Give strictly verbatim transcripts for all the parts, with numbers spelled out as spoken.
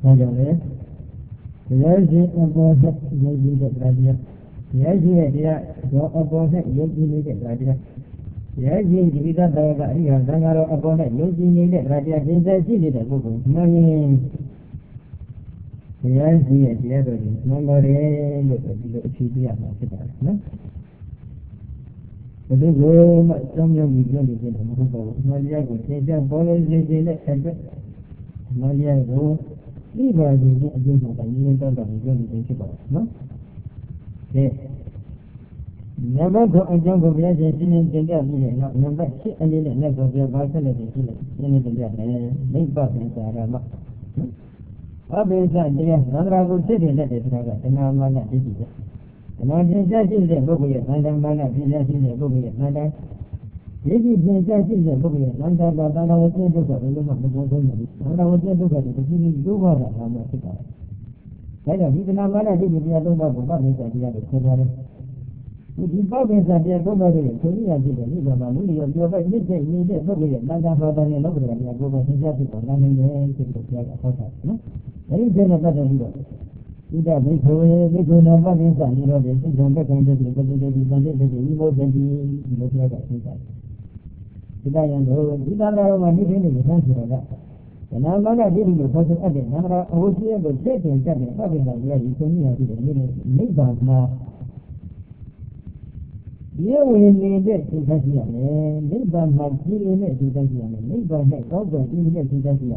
Majale, Yaji opposite Yogi the Radia, Yaji, the opposite Yogi the Radia, Yaji, the Vida Dava, Zangaro opponent Yogi the Radia, Jinja City, the Google, Money. Yaji, the other number eight, the C D of the But the room, some young people in the Google, Maria would say, just follow the center. Maria go. Leave her to get against the million dollars of the principal, no? Yes. Never go a jungle village in the Gambia, not number six and the neck of your vitality, in the Gambia, make buttons are a lot. Obviously, another good city that is never, and now man at it. And I think that is the book with London man at the book with London. This is the book with London, but I was able to look at the book. I was able to look at the city, do what I am. I don't even know what I did with the other book, but it's a other cover. With the problems that they are over there, so we are the leader of a million of your very mistake, we did book with London for the local and I go back to Japan, London, and to the hotel. There is another leader. Either they go away, they go number inside, you know, they don't get into the people, they don't get the evil, then you look like that. I am going to go anything in the country of that. And I'm not giving you person again. I'm not always able to say things that are probably not ready to me. I didn't make them now. You will need it to touch you. Make them have feeling it to touch you. Make them make over feeling it to touch you.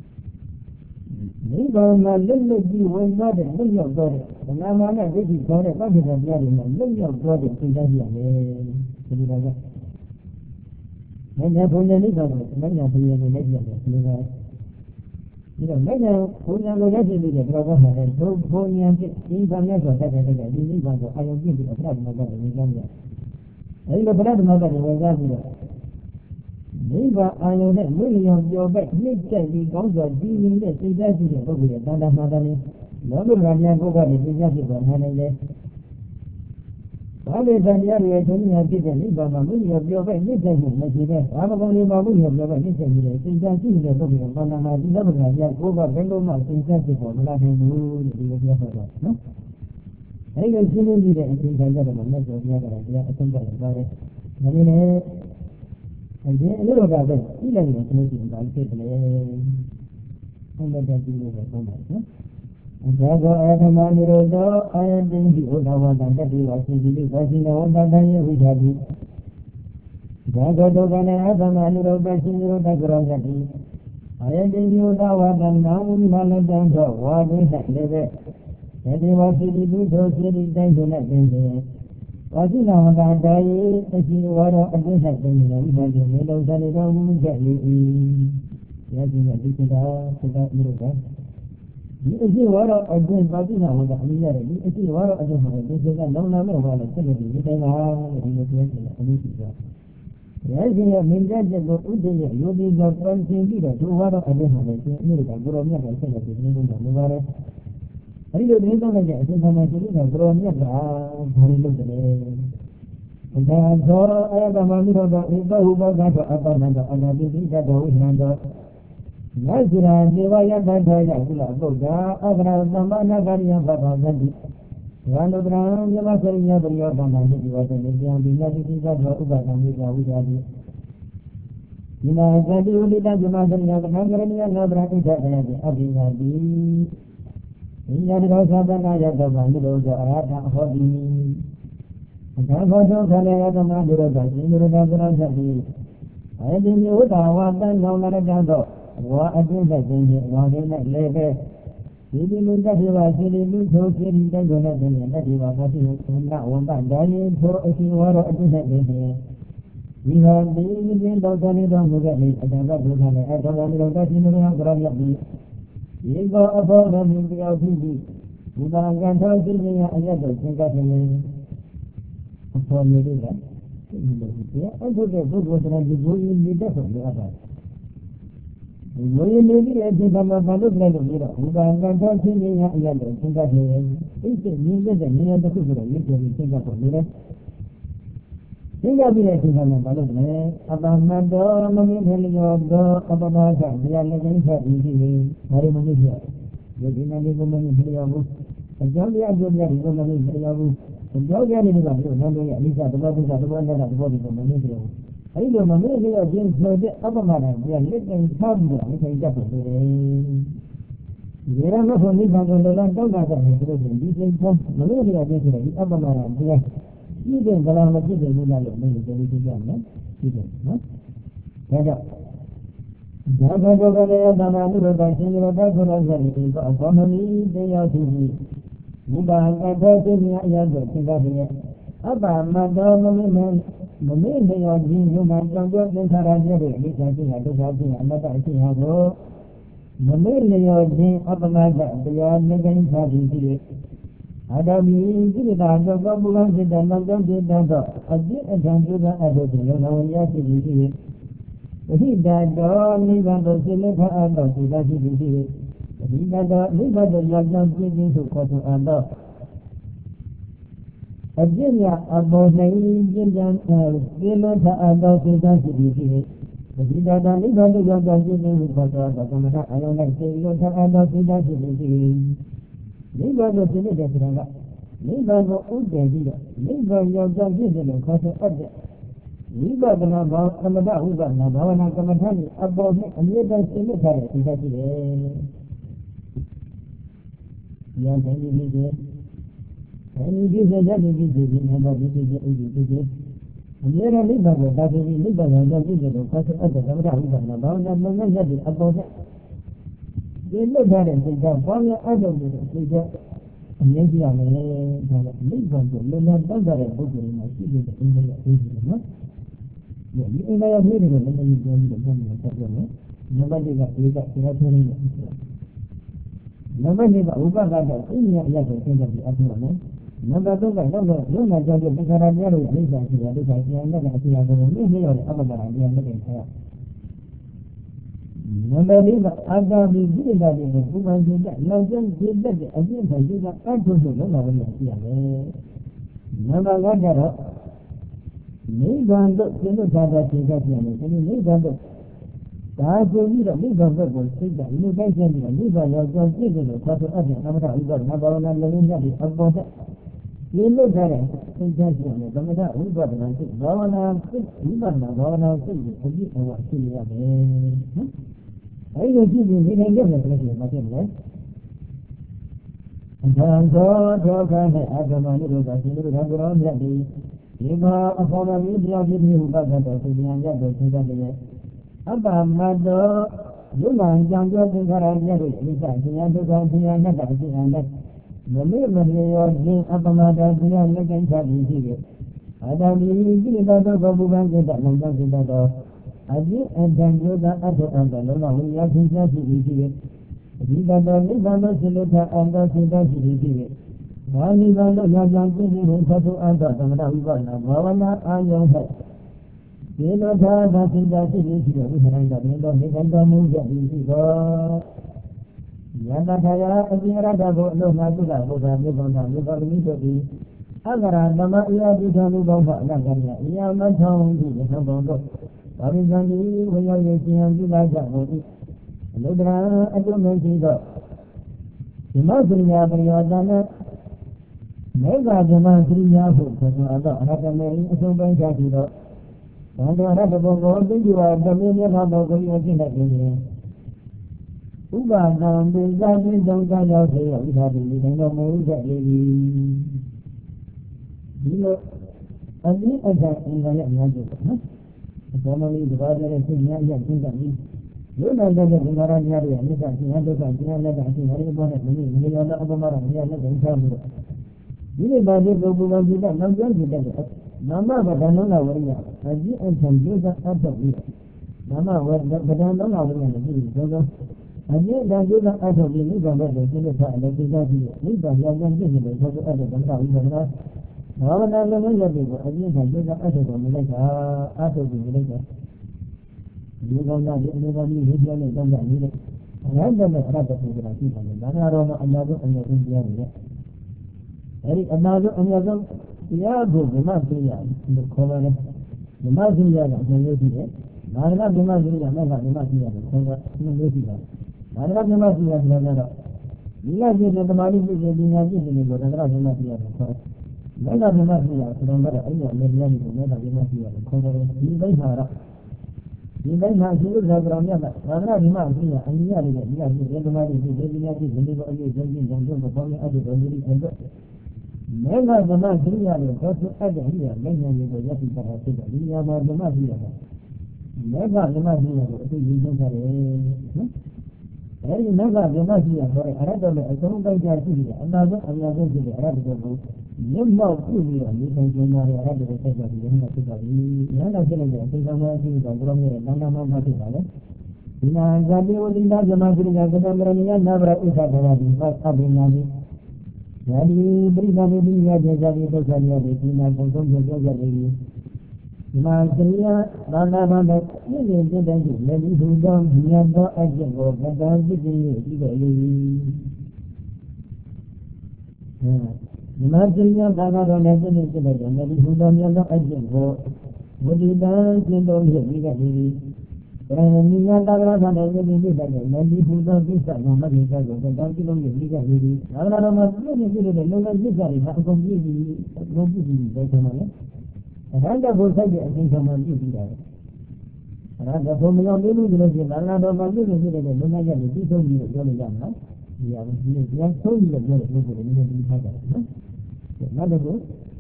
Make them a little bit when not a little body. And I'm not ready for it. What is a bloody little body to touch you? Many people live in it. Many people live in it. You know, many people live in it. Probably, so phone and income never that I think I didn't want to. I will give you a blood mother in Gambia. I will blood mother in Gambia. Never I know that many of your back need to be gone to dealing with the president of the Tanda Madani. No Rania go back to the Japan Hanay. Always an area to me, I didn't live on a million of your way, missing him, as he went. I'm only a million of your way, missing him. Since I see the book of Panama, the other guy, I go back and go out in sensible, but I didn't know the idea for that. No? I can see him there and think I got a message of the other idea, I think about it. I mean, and then a little bit, he doesn't know anything about it. I'm not that you know so much, no? Jago Adamani Rodo, I am doing the Odawa and that he was in the Vasina Oda Vidadi. Jago Dogana Adamani Roda Sinro Grandati. I am doing the Odawa and now Maladango, what is that level? That he was in the Ludo City, then to let them there. Vasina Oda Dai, as you were at the second, and the middle of the room, get you. Yes, you are looking out to that little. If you were a good Batina with a millionaire, if you were a good one, this is a no number one, a second, you can have in the twenty. Yes, you have been dead, you'll be the front thing leader, two water a different, you can grow me up and say that you need to move on. I don't know that since I'm a little grown up, very look at it. And then so I have a little bit who was at the upper end of the business that we handle. Nazira, Nevaya, Bandaya, Boga, Abra, Namana, Garia, Baba, Zandi. One of the round, the Masaria, the Yobana, the Yogan, the Yambi, the Uba, and the Yahudi. You know, I do only that the Masaria, the Mangaria, Nabra, the Abdi. In the house of the Naya, the Banduro, the Arata, Hobby. And I was also the Manduro, the Indra, I think you would have one done no matter than what I do that in the one in that labor. He didn't that he was really so getting the donut and that he was not one by dying for a few water at the day. We have the Indian Dogani don't look at it, and I'm not looking at it. I don't know that in the ground of me. You go above them in the L T V. You can't get to me, I have to think of me. For you do that. I took a good one and you go in the different other. We may be a bit of a look like a little. We can't get to me, I have to think of me. It's a needed and near the people, you can think of a little. Think of it as a balloon. About my door, mommy, telling you of the Ababa, we are living for easy, very many here. ဒီနေ့ဒီလိုမျိုးမလျော်ဘူးအကြောင်းတရားပြောပြဒီလိုမျိုးမလျော်ဘူးကြောက်ကြနေတယ်ကဘုရားနောင်ရဲ့အနိစ္စသဘောဒုက္ခသဘောနဲ့သဘောဒီလိုမမြင်ကြဘူးအဲဒီလိုမမြင်လျော်ခြင်းဆိုတဲ့အပ္ပမတန်ဘုရားလက်ကျင်ထားပြီးတော့အခိုင်ကြပ်ဖို့လိုတယ်ဒီရမဖို့နိဗ္ဗာန်ကိုလောလတောက်တာကလည်းသူတို့ဒီစိတ်ဆုံးမလို့ရတဲ့ဆိုတဲ့ဒီအပ္ပမတန်ဘုရားပြည့်တဲ့ဗလာမပြည့်တဲ့ဘုရားလို့မင်းတို့ပြောကြတယ်နော်ပြည့်တယ်နော်ဒါကြောင့်ဒါဘဂဝေသနာနုရတရှင်ရောတခုတော်ဆက်ပြီးတော့ဘောမမီတရားသူကြီးဘုရားကတော်သိမြအရာဆိုသင်္ကားရဲ့အပ္ပမတော်မမင်းမမေ့လျော်ခြင်းယုံမှကြောင့်ကြောင့်သင်္ခါရပြည့်တဲ့အနိစ္စခြင်းဒုက္ခခြင်းအနတ္တအခြင်းဟာကိုမမေ့လျော်ခြင်းအပ္ပမတတရားနိဂိဉ္စသည်ဖြစ်၍အတမီကိလေသာသောကောပုဂ္ဂံစိတ်တနောက်ကြောင့်ဖြစ်သောအပြည့်အထံပြုသောအထုပ်ကိုယုံနာဝင်ရရှိသည်ဖြစ်၍ပဋိဒတ်တော်နိဗ္ဗာန်သို့စိတ်လက်ခအပ်သောစိတ်သာရှိသည်ဖြစ်၍ပဋိဒတ်တော်နိဗ္ဗာန်သို့ရောက်ကြောင်းပြည့်စုံသို့ခေါ်ဆိုအပ်သောအပြည့်များအပေါ်၌ပြင်းပြန်ပြေလွတ်ထအပ်သောစိတ်သာရှိသည်ဖြစ်၍ပဋိဒတ်တော်နိဗ္ဗာန်သို့ရောက်ကြောင်းပြည့်စုံသို့ခေါ်ဆိုအပ်သောကမ္မထအယုံ၌စိတ်လွတ်ထအပ်သောစိတ်သာရှိသည်ဖြစ်၍နိဗ္ဗာန်ကိုသိတဲ့ဆိုတာကနိဗ္ဗာန်ကိုဥတည်ပြီးတော့နိဗ္ဗာန်ရောက်ကြောင်းပြည့်စုံလို့ခေါ်ဆိုအပ်တဲ့ဝိပဿနာဘာသမထဝိပဿနာဘာဝနာကမ္မထာနဲ့အပေါ်နဲ့အမြဲတမ်းသိနေထားတဲ့ဒီကရှိတယ်။ဉာဏ်တိုင်းဒီဒီအဲဒီဒီစကြတဲ့ဒီဒီဒီနဲ့တော့ဒီဒီဒီဥဒိဒီဒီအမြဲတမ်းနိဗ္ဗာန်ကိုဒါဆိုပြီးနိဗ္ဗာန်ရောက်ပြည့်စုံလို့ခေါ်ဆိုအပ်တဲ့သမထဝိပဿနာဘာဝနာမငတ်တဲ့အပေါ်နဲ့ဒီလွတ်ထားတဲ့စိတ်ကဘာများအထုတ်လို့စိတ်ကအမြဲကြည့်ရမယ်ဒါကနိဗ္ဗာန်ကိုလွန်လပ်တောက်တဲ့ပုဂ္ဂိုလ်မှာရှိနေတဲ့အင်းလေးအသေးကြီးနော်ဒီအင်းလေးရဲ့ပြည်တွေကိုလည်းလည်းပြောပြီးတော့ပြောနေတာဆက်ပြောမယ်နံပါတ်၄ကဒီကဒီကပြောနေတယ်နံပါတ်၄ကဥပက္ခတော့အင်းကြီးအရက်ကိုသင်ကြပြီးအထောက်မယ်နံပါတ်၃ကတော့လုံငါကြောင့်ဒီခန္ဓာတရားတွေအနိစ္စရှိတယ်ဒုက္ခရှိတယ်လက်ကအစီအစဉ်ကိုမြင့်မြတ်ရတဲ့အပ္ပမတရားတရားလက်ကိုဆက်ရနံပါတ်၄ကအတ္တမိပိဋကတိကိုဥပ္ပန္တိကလောက်ကျင်းဖြစ်တဲ့အကျင့်တွေကအထုလို့လုံလာလို့ရှိရတယ်နံပါတ်၅ကတော့နိဗ္ဗာန်သို့ကျင့်လို့ထားတဲ့ခြေကပြန်တယ်ဒီနိဗ္ဗာန်သို့ဒါဆိုပြီးတော့နိဗ္ဗာန်ဘက်ကိုစိတ်ကဒီလိုတိုက်ခြင်းပြီးတော့နိဗ္ဗာန်ရောက်ကြောင်းပြည့်စုံလို့ခေါ်ဆိုအပ်တဲ့သမထဥပ္ပဒနာဘာဝနာလည်းမြတ်ပြီးအပေါ်တဲ့ဒီလိုထားတဲ့စိတ်ချခြင်းနဲ့သမထဥပ္ပဒနာစိတ်ဘာဝနာစိတ်ဥပ္ပဒနာဘာဝနာစိတ်ကိုအပြည့်အဝရှိရမယ်နော်အဲဒီလိုရှိပြီးနေနိုင်ကြမယ်ဆိုရင်မဖြစ်ဘူးလေအထံသောထောခနဲ့အတ္တမနိရောဓရှင်တို့ကကြောမြတ်ပြီးဒီမှာအဖော်မမီပြောင်းဖြစ်ပြီးဥပက္ခတော်သိဉာဏ်ရတဲ့သင်္ကန်းရဲ့အပ္ပမတောလူမှန်ကြောင့်ပြောသင်္ခါရမြတ်တို့အနိစ္စဉာဏ်ဒုက္ခဉာဏ်နဲ့ကအကျဉ်းနဲ့မမေ့မလျော်ခြင်းအပ္ပမတောတရားလက်ကျန်ချပြီးရှိတယ်အတ္တမိကိလေသာသောဘုဗ္ဗံစိတ္တလုံးသောစိတ္တတော်အကျဉ်းအတန်ကျိုးသာအထုအံတော်လုံးဝဝိညာဉ်သင်္ချာရှိပြီးရှိတယ်အဓိကတော်နိဗ္ဗာန်သို့စိတ္တအံတော်စိတ္တရှိပြီးရှိတယ်ဘာနိဗ္ဗာန်သို့ရောက်ကြောင်းပြည့်စုံဖို့ဆက်ထုတ်အပ်သောသမထဝိပဿနာဘာဝနာအာယုံ၌ဒီလိုသာသာစိတ်ဓာတ်ရှိပြီးရှိတဲ့ဝိသရဏတော်မြင်တော်နေတိုင်းတော်မူကြပြီးရှိသောယန္တထာယအပြင်ရတ္တကိုအလုံးစုံပြုတာဘုရားမြေပေါ်သာမြေပေါ်သမီးတို့သည်အကရာသမအယတိသံလူပေါင်းကအနကမြအယမထောင်းသည့်သံပေါင်းတို့ဘာဝိဇံဒီဝိယောယေရှင်ပြုလာကြကုန်၏အလုဒ္ဒရာအကျုံးမရှိသောဒီမောစရိယာပရိယောတနဲ့မေဃဇမသရိယာဟုဆိုသောအရဟတမေအဆုံးပိုင်းချပြီးတော့ဘန္တရတ္တဘုံကိုသိကြွာတမင်းမြတ်သောကိုယ်ရရှိနေခြင်းဥပါဒံပိသတိသုံးသရောက်စေရဝိသတိဒီတော်မူချက်လေးကြီးဒီလိုအနည်းအကျအင်္ဂါရအများကြီးပေါ့နော်အပေါ်မလေးဒီပါတဲ့စိတ်များရကျင့်ကြပြီးလူနာတဲ့ဒီမာရများရဲ့အနိစ္စရှင်ဒုက္ခရှင်လက်ကအရှင်ဟရိဘောနဲ့မင်းမင်းရောအပမရမြတ်လက်ကိုထားပြီးဒီလိုပါတဲ့ပုဂ္ဂိုလ်ကဒီကနောက်ကျောင်းဖြစ်တဲ့နာမဗဒံလုံးလာဝိညာအကြည့်အထံကျိုးစားအပ်တော့ပြီးနာမဝဗဒံလုံးလာဝိညာနဲ့ပြီးတော့တော့အကြည့်အထံကျိုးစားအပ်တော့ပြီးနိဗ္ဗာန်ဘက်ကိုသိလို့ထားအလုပ်သိကြပြီးနိဗ္ဗာန်ရောက်တဲ့ပြည့်စုံတဲ့သောအပ်တဲ့ဓမ္မဝိညာဘာဝနာလုံးလုံးရပြီးတော့အကြည့်အထံကျိုးစားအပ်တော့မြင်လိုက်တာအပ်တော့ပြီးမြင်လိုက်တာဒီကောင်းတာဒီအနေနဲ့ဒီပြောနေတော့နေတယ်အရဟတမေအရဟတပုဂ္ဂိုလ်ရှိတယ်ဒါကတော့အနာဆုံးအမြတ်ဆုံးတရားတွေအဲဒီအနာဆုံးအမြတ်ဆုံးတရားကိုဗမသိရလို့ခေါ်ပါတယ်ဗမသိရကအကျဉ်းလေးရှိတယ်မာနဗမသိရမဲ့ကဗမသိရတယ်ခေါ်တာအကျဉ်းလေးရှိတယ်မာနဗမသိရဆိုတာကတော့ဒီကပြည့်တဲ့သမာဓိပြည့်တဲ့ဉာဏ်ပြည့်တဲ့ကိုသန္တရဓမ္မပြရတယ်ခေါ်တယ်။မေတ္တာဓမ္မပြရဆိုတော့အဲ့ဒါအရင်လည်းတရားကြီးကိုမေတ္တာဓမ္မပြရတယ်ခေါ်တယ်ဒီဘိဓါရဒီဘိဓါရှိလို့ဆိုတော့မြတ်ကသန္တရဓမ္မပြရအရင်ရတယ်ဒီကပြည့်တဲ့သမာဓိပြည့်တဲ့ဉာဏ်ပြည့်တဲ့ကိုအရေးဆုံးခြင်းကြောင့်တော့ဘောင်းနဲ့အတုတော်ကြီးတဲ့မေဃဓမ္မပြရတယ်တော့သူအဲ့ဒါကြီးရလည်းဉာဏ်ကြီးကိုရရှိတာဖြစ်တယ်ဒီဉာဏ်မှာဓမ္မပြရတယ်မေဃဓမ္မပြရကိုအတူရင်းဆုံးကြတယ်နော်အဲဒီမေဃဓမ္မရှိရဆိုရင်အရတ္တနဲ့အဆုံးတိုက်ကြရှိတယ်အနာဆုံးအများဆုံးရှိတယ်အရတ္တကိုမြတ်မောက်ပြုပြီးတော့နေထိုင်ကြတယ်အရတ္တကိုဆက်ကြပြီးရင်းနဲ့ဖြစ်သွားပြီ။ဉာဏ်နဲ့ဖြစ်နေတဲ့အသိကောင်းတဲ့အရှိတော့ဘုရားမြတ်ရဲ့နာနာမဖြစ်ပါလေ။ဒီနာဇာတိဝတိနာဇမဂရိကကတံမရဏိယနာဗရဥစ္စာဒရာဒီသအဘိညာတိ။ယာဒီပရိသတိပိယကျေဇာတိဒုက္ခရိယတိဒီနာပုံဆုံးပြောကြတယ်ဒီမှာစရိယဘာသာဘာနဲ့ပြည့်စုံတဲ့တဲ့ကြီးလည်းဒီသူတော်ဉာဏ်တော်အကျင့်ကိုကတံပြည့်စုံပြီးတော့လေဒီမှာစရိယဘာသာတော်နဲ့ပြည့်စုံတဲ့တဲ့လည်းဒီသူတော်ဉာဏ်တော်အကျင့်ကိုဝိတ္တံကျင့်တော်ဖြစ်ပြီးတော့ဒီအဲဉာဏ်တော်ကလည်းပြည့်စုံပြီးတဲ့လည်းဒီသူတော်ကိစ္စကိုမဂ္ဂင်ကကိုကတံပြည့်စုံပြီးတော့ဒီဘာသာတော်မှာပြည့်စုံတဲ့လုံလောက်ကိစ္စတွေကအကုန်ပြည့်ပြီးအကုန်ပြည့်ပြီးတဲ့ဆိုတော့အရဟတကိုစိုက်တဲ့အချိန်မှပြည့်ပြီးတာ။အရဟတဘုံမရောက်သေးဘူးဆိုလို့ရှိရင်သာသနာတော်မှာပြည့်စုံနေတဲ့လုံငန်းရက်ကိုပြီးဆုံးပြီးတော့ပြောလို့ရမှာနော်။ဒီအရင်ဒီပြန်ဆုံးပြီးတော့ပြောလို့ပြောလို့နည်းနည်းပြီးထားကြတယ်နော်။နောက်တစ်ခု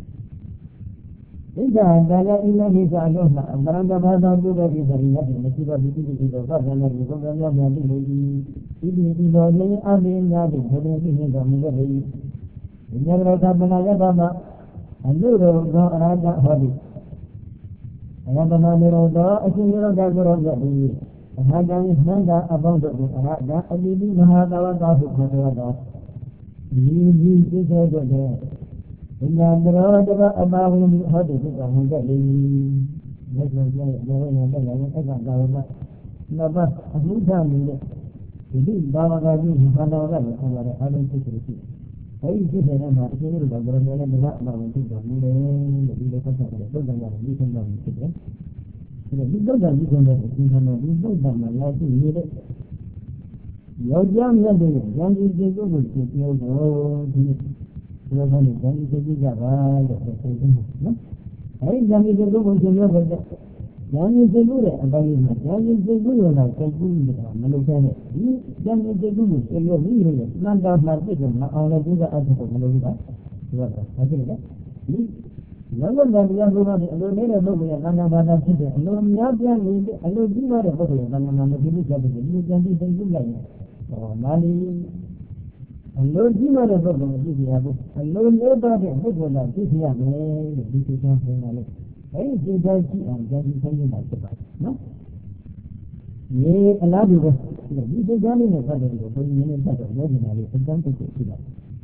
ဣဒ္ဓဒါယအိမဟိသာအလို့မှာအမရဏဘာသာပြုတဲ့ဒီစရိယတ်မရှိတော့ဒီတိတိတော့သတ်တယ်ဒီကုံများများပြီးလို့ဒီဒီဒီတော်လေးအဘိညာတိဘုရင်ပြည့်တော်မူတဲ့ဒီဉာဏ်တော်သဗ္ဗနာယတ္တမှာအလုရောသောအရဟတဟောတိအယတနာနေရောသောအရှင်ရောဂါကိုရောပြည့်အဟာတံသံဃာအပေါင်းတို့ကိုအရဟတအတိတိမဟာသဝတ္တဟုခေါ်တော်ဒီဒီသိစေတို့တဲ့ဉာဏ်တော်တပတ်အပါဝင်ဟောတိဖြစ်တော်မူတဲ့လေမြတ်စွာဘုရားရဲ့ဘဝဉာဏ်တရားရဲ့အက္ခကာဝမနဘအမှုထမူတဲ့ဒီဘာဝကကြီးဘာသာကလည်းခေါ်ရတဲ့အလုံးသိတယ်ရှိအဲဒီဖြစ်တဲ့မှာအရှင်တို့ကဘုရားနဲ့မြတ်အမှန်ကိုသိတော်မူတယ်လို့ဒီလိုဆက်ဆက်တယ်သုတ်တန်ရတယ်ဒီဆုံးတော့ဖြစ်တယ်။ဒီသုတ်တန်ဒီဆုံးတဲ့အရှင်ကဒီသုတ်တန်မှာလာရှိနေတဲ့ယောက်ျားမြတ်တွေဉာဏ်ကြီးစိတ်ကိုကိုပြောတော့ဒီဘုရားကလည်းဉာဏ်ကြီးစိတ်ကြပါလို့ဆိုတယ်နော်။အဲဒီဉာဏ်ကြီးစိတ်ကိုကိုပြောတော့ဉာဏ်ကြီးစိတ်ကိုတဲ့အပိုင်းမှာဉာဏ်ကြီးစိတ်ကိုရောစိတ်ကူးနေတာမလုပ်တဲ့ဒီဉာဏ်ကြီးစိတ်ကိုကိုပြောပြီးလို့နန္တာမှာပြည့်စုံအောင်လည်းဒီကအထုကိုမလုပ်ဘူးကဒီကတော့ဘာဖြစ်လဲဒီလောကဓာတ်တရားဘုရားဒီအလိုနေတဲ့ပုဂ္ဂိုလ်ရဲ့သံဃာဘာသာဖြစ်တဲ့အလိုများပြနေတဲ့အလိုကြီးမားတဲ့ပုဂ္ဂိုလ်ရဲ့သံဃာမှာမပြည့်စုံတဲ့ဒီဉာဏ်ကြီးစိတ်ကူးလိုက်ရင်ဟောမာလီအလိုကြီးမားတဲ့ပုဂ္ဂိုလ်ကိုကြည့်ရဖို့အလိုလေးပါးတဲ့ပုဂ္ဂိုလ်ကကြည့်ရမယ်လို့ဒီလိုကြောင့်ပြောတာလေအဲဒီစိတ်ဓာတ်ကြည့်အောင်ဉာဏ်ကြီးစိတ်နေတာဖြစ်ပါတယ်နော်ဒီအလားတူပဲဒီစိတ်ဓာတ်လေးနဲ့ပတ်သက်ပြီးဘုရားရှင်နဲ့ပတ်သက်ပြောနေတာလေးအတန်းတုတ်ရှိတာ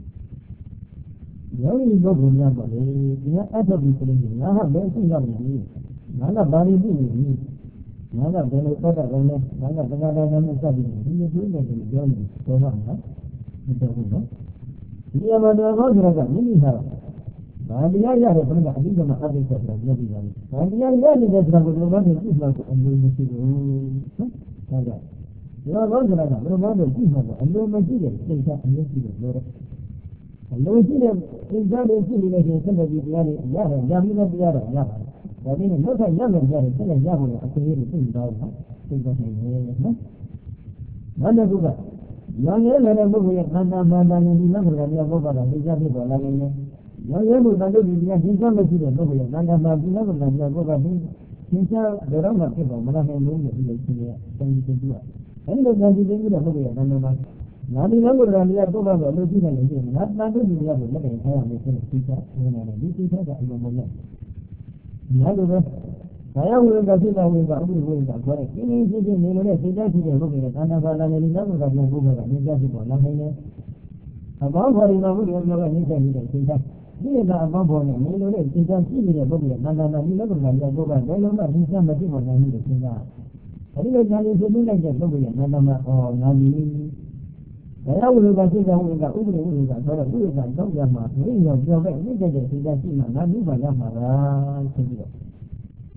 ယောဂီပုဂ္ဂိုလ်များပေါ့လေဒီကအထက်ပြီးဆိုလို့ငါဟာဘယ်သိရောက်နေပြီငါကဘာလို့ပြီငါကဘယ်လိုပတ်သက်ကုန်လဲငါကသက္ကတာနဲ့စပ်ပြီးဒီလိုပြောနေတယ်ပြောနေတော့မှာနော်ဒီတော့ဘူးနော်ဒီအမှန်တော်ဟောကြတာကမိမိဟာဘာတရားရတဲ့ဘုရားအတိအကျမှအသိဆက်ပြီးပြောပြပါလိမ့်ဘာတရားရနေတဲ့ဆိုတာကိုဘယ်လိုမှသိမှကိုအလိုမရှိဘူးနော်ဒါကြောင့်ဒီလိုဘောဆိုတာကဘယ်လိုမှသိမှကိုအလိုမရှိတဲ့စိတ်ဓာတ်အလိုရှိတယ်လို့အလိုရှိတဲ့စိတ်ဓာတ်တွေရှိနေလို့ရှိရင်ဆက်လက်ပြီးတရားတွေရတယ်ရပြီးတဲ့တရားတွေရပါတယ်ဒါပေမဲ့နောက်ထပ်ရမယ်ကြားတယ်ဆက်လက်ရဖို့အခွင့်အရေးတွေသိသွားတယ်သိသွားနေတယ်နော်နောက်တစ်ခုကရောင်ရဲတဲ့ပုဂ္ဂိုလ်ရဲ့ခန္ဓာမှန်တယ်ဒီလောက်ကတော့တရားပုဂ္ဂိုလ်ကသိကြဖြစ်ပေါ်လာနေတယ်ရောင်ရဲမှုတန်တို့ဒီတရားရှင်းချမရှိတဲ့ပုဂ္ဂိုလ်ရဲ့ခန္ဓာမှဒီလောက်ကတော့တရားပုဂ္ဂိုလ်ကရှင်းချဘယ်တော့မှဖြစ်ပေါ်မလာနိုင်ဘူးလို့ဒီလိုရှင်းရအရင်သိကြအဲဒီလိုကြံစည်ပြီးတဲ့ပုဂ္ဂိုလ်ရဲ့ခန္ဓာမှငါဒီလောက်ကတော့တရားပုဂ္ဂိုလ်ကအလိုရှိနေလို့ရှိရင်ငါတန်တို့ဒီတရားကိုလက်ခံထားရမယ်ဆိုတဲ့သိချဝင်လာတယ်ဒီသိချကအလိုမဟုတ်ဘူးငါလိုပဲဘာယဝိကဖြစ်တဲ့ဝိကဥပ္ပဝိကခေါ်တဲ့ကိလေသာချင်းနေလို့တဲ့စိတ်ဓာတ်ဖြစ်တဲ့ပုဂ္ဂိုလ်ရဲ့ခန္ဓာဘာသာနဲ့ဒီလောက်ကတော့ပုဂ္ဂိုလ်ကနေကြဖြစ်ပေါ်လာနိုင်တယ်အဘောင်းခေါ်ရင်တော့ဘုရားပြောတဲ့နိစ္စနေတဲ့စိတ်ဓာတ်ဒီကအဘောင်းပေါ်နဲ့နေလို့တဲ့စိတ်ဓာတ်ရှိနေတဲ့ပုဂ္ဂိုလ်ရဲ့ခန္ဓာနဲ့ဒီလောက်ကတော့ပုဂ္ဂိုလ်ကဘယ်လိုမှဒီစမဖြစ်ပေါ်နိုင်ဘူးလို့စဉ်းစားအဲဒီလိုဉာဏ်လေးဆွေးနွေးလိုက်တဲ့ပုဂ္ဂိုလ်ရဲ့ခန္ဓာမှာအော်ငါဒီဘာယဝိကဖြစ်တဲ့ဝိကဥပ္ပဝိကဆိုတော့ဝိကတော့ရမှာဘိညာပြောခဲ့နိစ္စတဲ့စိတ်ဓာတ်ရှိမှငါဒီပါရမှာလားဆိုပြီးတော့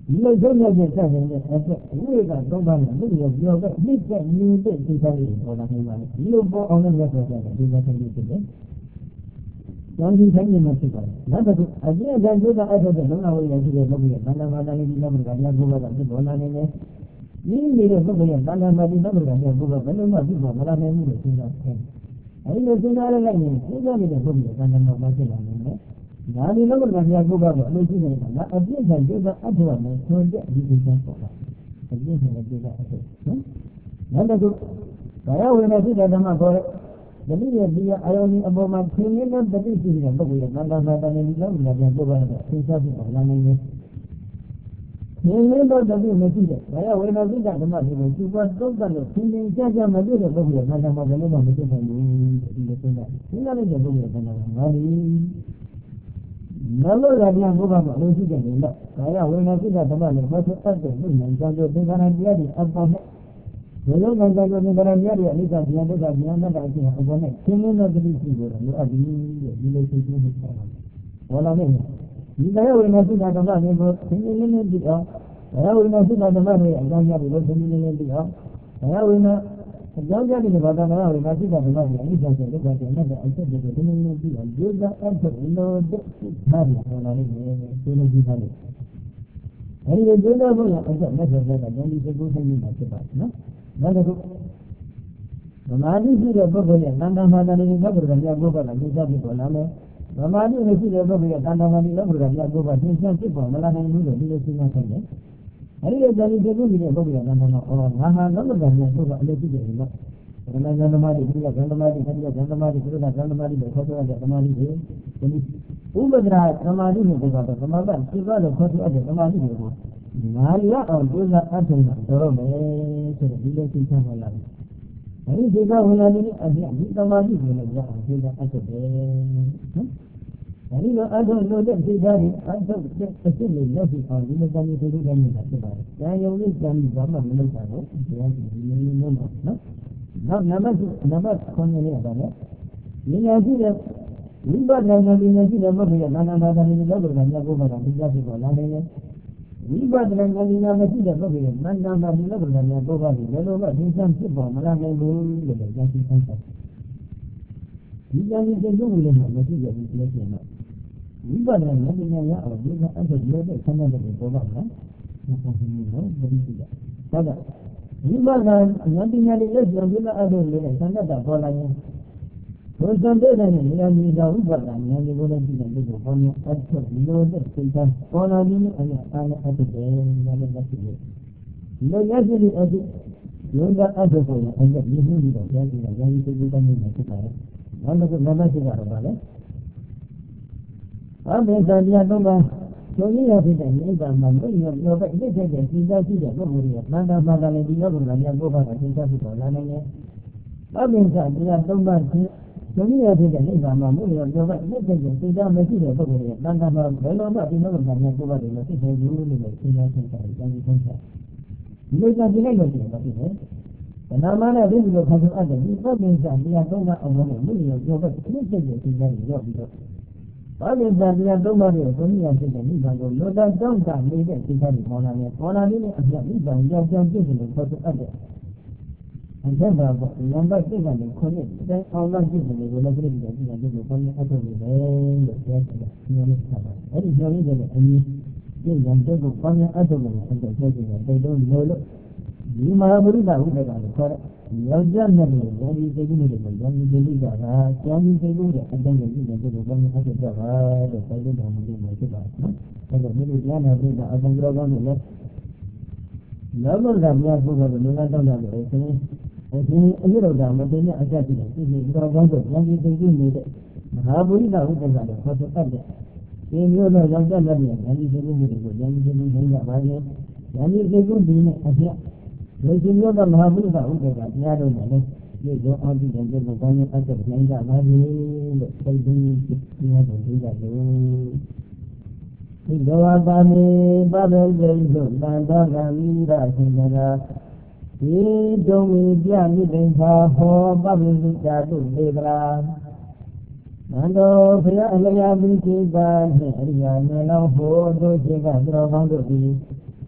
ဒီလိုဆုံးဖြတ်ချက်ဆက်နေတဲ့အတွက်ဝိကသုံးပါးနဲ့လူရောပြောတဲ့နှိမ့်ဆက်နေတဲ့ဒီစားလေးပေါ်လာနေပါလေဒီလိုပေါ်အောင်လည်းလက်ဆက်တဲ့ဒီလိုဖြစ်နေတယ်။ကျောင်းကြီးဆိုင်နေမှာဖြစ်ပါတယ်။နောက်တစ်ခုအကျဉ်းချကျိုးသားအဲ့တဲ့လုံလဝိရရှိတဲ့ပုဂ္ဂိုလ်ရဲ့တဏ္ဍာမာတလေးဒီလောက်ကညာဘုရားကဖြစ်ပေါ်လာနေတယ်။ဒီနေတဲ့ပုဂ္ဂိုလ်ရဲ့တဏ္ဍာမာဒီလောက်ကညာဘုရားဘယ်လိုမှဖြစ်ပေါ်မလာနိုင်ဘူးလို့စဉ်းစားတယ်။အဲဒီလိုစဉ်းစားလိုက်ရင်စဉ်းစားနေတဲ့ပုဂ္ဂိုလ်ရဲ့တဏ္ဍာမာပါဖြစ်လာနေတယ်။ဒါဒီလောက်ကညာဘုရားကအလို့ရှိနေတာငါအပြည့်ဆိုင်ကျိုးသားအထောက်အမယ်ဆိုတဲ့ဒီလိုမျိုးပေါ့လား။အပြည့်ဆိုင်ကျိုးသားအထောက်နော်။နောက်တစ်ခုဘာယဝိနည်းဖြစ်တဲ့ဓမ္မခေါ်တဲ့တတိယဒီအယုံဒီအပေါ်မှာသင်ရတဲ့တတိရှိတဲ့ပုဂ္ဂိုလ်ရဲ့သံဃာသာတန်ဒီလောက်လာပြန်ပုဂ္ဂိုလ်ရဲ့သင်္ချာဖြစ်အောင်လာနိုင်တယ်။သင်ရတဲ့တတိမရှိတဲ့ဘာယဝိနည်းဖြစ်တဲ့ဓမ္မတွေကိုသူကသုံးသပ်လို့သင်သင်ကြကြမတွေ့တဲ့ပုဂ္ဂိုလ်ရဲ့သံဃာမှာဘယ်လိုမှမဖြစ်နိုင်ဘူးဒီလိုစဉ်းစား။စဉ်းစားလိုက်တဲ့ပုဂ္ဂိုလ်ရဲ့သံဃာကငါဒီနလို့ရပြန်ဘုရားမှာအလို့ရှိတဲ့နေတော့ဘာယဝိနည်းဖြစ်တဲ့ဓမ္မတွေမဆွတ်အပ်တဲ့လူနိုင်ကြောင့်သင်္ခါရတရားတွေအပေါ်နဲ့ဘယ်လိုမှကြောင့်ဒီကရမြတ်ရဲ့အနိစ္စဉာဏ်ဒုက္ခဉာဏ်နဲ့တိုင်ခြင်းအပေါ်နဲ့သင်္ကေတတိရှိကိုလိုအပ်ပြီးဒီလိုသိချင်းဖြစ်တာ။ဘောလာနေဒီဘယဝိနည်းစိတ်ဓမ္မတွေကိုသင်္ကေတလေးလေးပြီးအောင်ဘယဝိနည်းစိတ်ဓမ္မတွေအကြောင်းပြပြီးလို့သင်္ကေတလေးလေးပြီးအောင်ဘယဝိနည်းအကြောင်းပြတဲ့ဘာသာနာဝိနည်းစိတ်ဓမ္မတွေအနိစ္စဉာဏ်ဒုက္ခဉာဏ်နဲ့အချက်တွေကိုသင်္ကေတလေးပြီးအောင်ဒီကအဲ့ဒါလို့တဲ့ဟာဒီဘောလာနေတယ်ဒီလိုကြည့်ထားတယ်။အဲဒီကျိုးသားဖို့ကအချက်နဲ့ဆက်တဲ့ဉာဏ်ဒီစိတ်ကိုသိနေတာဖြစ်ပါတယ်နော်။နောက်တစ်ခုဗမာတိရှိတဲ့ပုဂ္ဂိုလ်ရဲ့တဏ္ဍာမာတန်ဒီလောကရမြတ်ဘုရားကသိချဖြစ်ပေါ်လာမယ်။ဗမာတိမရှိတဲ့ပုဂ္ဂိုလ်ရဲ့တဏ္ဍာမာဒီလောကရမြတ်ဘုရားသိချဖြစ်ပေါ်မလာနိုင်ဘူးလို့ဒီလိုစဉ်းစားဆိုင်တယ်။အဲဒီလိုကြာပြီးပြုလုပ်နေတဲ့ပုဂ္ဂိုလ်ရဲ့တဏ္ဍာမာအော်ငါဟာလောကရမြတ်ဘုရားအလိုဖြစ်တယ်လို့ဗမာဇန်သမားတိဒီကဇန်သမားတိခတိကဇန်သမားတိကုသဇန်သမားတိလို့ခေါ်ဆိုရတဲ့သမားတိတွေဒီဥပဒရာသမားတိကိုပြောတော့သမားကသိပါလို့ခေါ်ဆိုရတဲ့သမားတိတွေကိုငါရအောင်ကျိုးစားအထုံးတာတော်မယ်ဆိုတော့ဒီလိုသိချင်ပါလား။အဲဒီဒီကဝင်လာတဲ့အပြင်ဒီသမာဓိကိုလည်းရအောင်ကျိုးစားအထုံးတယ်နော်။အဲဒီလိုအထုံးလို့တဲ့သိစားပြီးအထုံးတဲ့အစ်လေးရောက်ပြီးအောင်ဒီလိုတည်းဒီလိုတည်းနေတာဖြစ်ပါတယ်။ဒါယုံလေးတမ်းပြီးဘာမှမလုပ်တာတော့တရားကြည့်ဒီလိုမျိုးနော်။နောက်နံပါတ်နံပါတ်ခုနှစ်လေးကလည်းဉာဏ်ရှိတဲ့ဝိပဿနာဉာဏ်ရှိတဲ့ဘုရားနာနာသာတန်ဒီလောကဓာတ်မြတ်ဘုရားကသိစားဖြစ်ပေါ်လာနေတယ်ဝိပဿနာဉာဏ်ဉာဏ်မရှိတဲ့ပုဂ္ဂိုလ်ရဲ့မန္တန်ပါဒီလောကဓာတ်များဘုရားကြီးဘယ်လိုမှသင်္ချမ်းဖြစ်ပေါ်မလာနိုင်ဘူးလို့လည်းကြံစည်ဆိုင်တယ်ဒီကြံစည်စိတ်ကိုလည်းမရှိရဘူးဆိုလို့ရှိရင်တော့ဝိပဿနာဉာဏ်ဉာဏ်ရအောင်ဒီကအထုပ်လို့တဲ့ဆန္ဒတဲ့ပေါ်ပါလားမပေါ်ဘူးနော်ဘယ်လိုကြည့်ရဟုတ်ကဲ့ဝိပဿနာဉာဏ်ဉာဏ်လေးလက်ဆောင်ဒီကအထုပ်လေးနဲ့ဆန္ဒတာပေါ်လာရင်ဘုရားတဲ့တဲ့နေရာမျိုးတော့ဥပဒနာဉာဏ်ဒီလိုလည်းကြည့်နေလို့ဘောင်းအထုပ်ဒီလိုတဲ့စိတ်သားပေါ်လာပြီးအဲ့ဒါအားလည်းအထုပ်တယ်ဉာဏ်လည်းမရှိဘူးဒီလိုရရှိတဲ့အထုပ်ယောဂအထုပ်ကိုအဲ့ဒါဒီလိုပြီးတော့ကြားကြည့်တာဉာဏ်ဒီစိတ်သားမျိုးနဲ့ဖြစ်ပါတယ်နောက်တစ်ခုနံပါတ်ရှိတာတော့ဗာလဲအမေသာတရားသုံးပါကျုံရဖြစ်တဲ့နိဗ္ဗာန်မှာမြတ်ရောပဲအစ်တဲ့တဲ့စိတ်သားရှိတဲ့ပုဂ္ဂိုလ်ရဲ့သံဃာမှာလည်းဒီလောကဓာတ်များဘုရားကသင်္ချဖြစ်တော်လာနိုင်တယ်အမေသာတရားသုံးပါကျုံရဖြစ်တဲ့နိဗ္ဗာန်မှာမြတ်ရောပဲအစ်တဲ့တဲ့စိတ်သားမရှိတဲ့ပုဂ္ဂိုလ်ရဲ့သံဃာမှာဘယ်လိုမှဒီလောကဓာတ်များဘုရားတွေမဖြစ်သေးဘူးလို့လည်းစဉ်းစားသင်္ချာကြံပြီးသင်္ချာဒီလိုကြည့်လိုက်လို့ရှိရင်ဘာဖြစ်လဲဗနာမနဲ့ဒီလိုခံစားအပ်တဲ့ဒီပုဂ္ဂိုလ်ကတရားသုံးပါအောင်လို့မြတ်ရောပဲအစ်တဲ့တဲ့စိတ်သားရောက်ပြီးတော့ဘာလို့သာတရားသုံးပါးကိုဘုရားဖြစ်တဲ့နိဗ္ဗာန်ကိုလောကတောင်းတနေတဲ့စိတ်ဓာတ်တွေပေါ်လာတယ်ပေါ်လာပြီးအပြတ်နိဗ္ဗာန်ရောက်ကြောင်းပြည့်စုံလို့ခေါ်ဆိုအပ်တဲ့အထက်ဘာပေါ်နံပါတ်တစ်ကနေခုနှစ်တိုင်းအောင်လို့ပြည့်စုံလို့လည်းပြည့်စုံတယ်ဒီကနေ့ကိုဘုရားအထုတ်လို့ပဲလို့ပြောတယ်ညောင်းနေတာပါအဲ့ဒီညောင်းနေတဲ့အမြင်ပြည့်စုံတဲ့ကိုဘုရားအထုတ်လို့အဲ့ဒါပြောကြည့်တယ်တိတ်တော့လို့လို့ဒီမဟာဗုဒ္ဓဥဒေကလည်းခေါ်တဲ့ယောက်ျားနဲ့လည်းယောဂီစိတ်ကူးတွေကိုယောဂီစိတ်ကူးကကျမ်းကြီးစိတ်ကူးတဲ့အတိုင်းကိုကြည့်နေတယ်ဘုရားအထုတ်ကြပါလို့ဆိုတဲ့တော်မူလို့ဖြစ်ပါတယ်နော်အဲ့တော့ဒီလိုတရားနာပြီးတော့အကုန်ကြောကောင်းလို့လည်းလောဘကမြတ်ဘုရားကိုလည်းတောင်းတာလို့ဆိုရင်ဒီအယုဒ္ဓမတင်တဲ့အကြကြည့်တယ်ဒီလိုကောင်းဆိုယောဂီစိတ်ကူးနေတဲ့မဟာဗုဒ္ဓဥဒေကလည်းခေါ်ဆိုအပ်တဲ့ဒီမျိုးတော့ယောက်ျားနဲ့ယောဂီစိတ်ကူးတွေကိုယောဂီစိတ်ကူးနေကြပါရဲ့ယောဂီစိတ်ကူးဒီနဲ့အပြတ်ဒီရှင်မျိုးကမဟာဗုဒ္ဓဥဒေကတရားတော်နဲ့လည်းဒီလိုအောင်ကြည့်တဲ့ပုဂ္ဂိုလ်ကောင်းရင်အသက်နိုင်ကြပါစေလို့စိတ်ကူးတရားတော်ကြီးကြလို့ဒီလောပါမေပဗေဇိလို့တန်တော်ကမိရရှင်ကြတာဒီတုံးမီပြမြင့်တင်ပါဟောပဗေဇိတာတုလေကလာနန္တောဘုရားအလျာပိစိပါနှင့်အရိယာနေလောဟောတို့ခြင်းကသတော်ကောင်းတို့သည်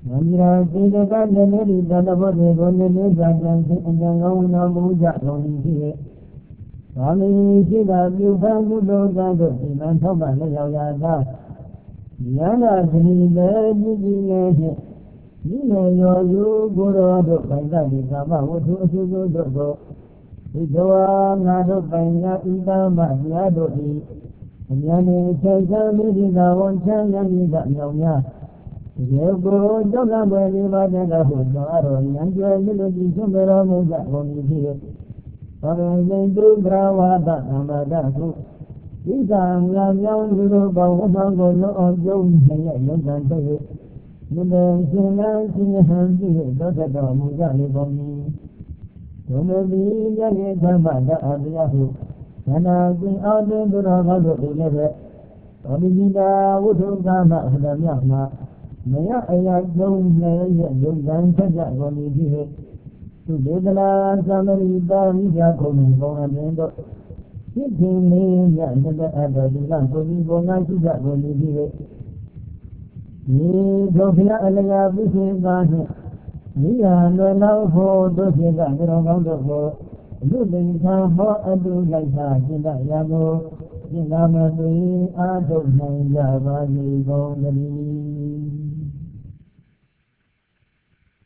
Manjira Sita Neri Dadabote Gone Jagan Jangan Muja Goni Swami Sita Yuka Mudo Gado Iman Thoba Yayada Yana Sini Jiji Nine Yoyu Guru Kaisari Kama Utu Sudu Dodo Idoa Nado Kanya Ida Mahya Dodi Yani Chesa Mirida Wanchaya Nida Nyaunya Yego Joga Bali Bada Hudaro Yanjua Miloji Sumera Muja Gomiji Pare Dru Brawada Amadaku Isa Yang Yang Guru Bawa Gono Ojo Haya Yogan Tayo Nube Sina Sina Hamdi Dosada Muja Libomi Yomebi Yagi Tamada Abiyahu Nanazi Ade Duragado Ilebe Abijida Wutu Kama Hudamyama Maya Ayat Jom Naya Yogan Saja Gomiji Subedala Samari Bari Jakomi Bona Bendo Sitini Yanda Abadila Komi Bona Suja Gomiji Ni Jofia Alaya Bisi Gani Ni Ando Lao Ho Dosi Gani Rogondo Ho Luli Sa Ho Adu Laisa Jinda Yago Jinda Madui Ado Naya Bari Gomiji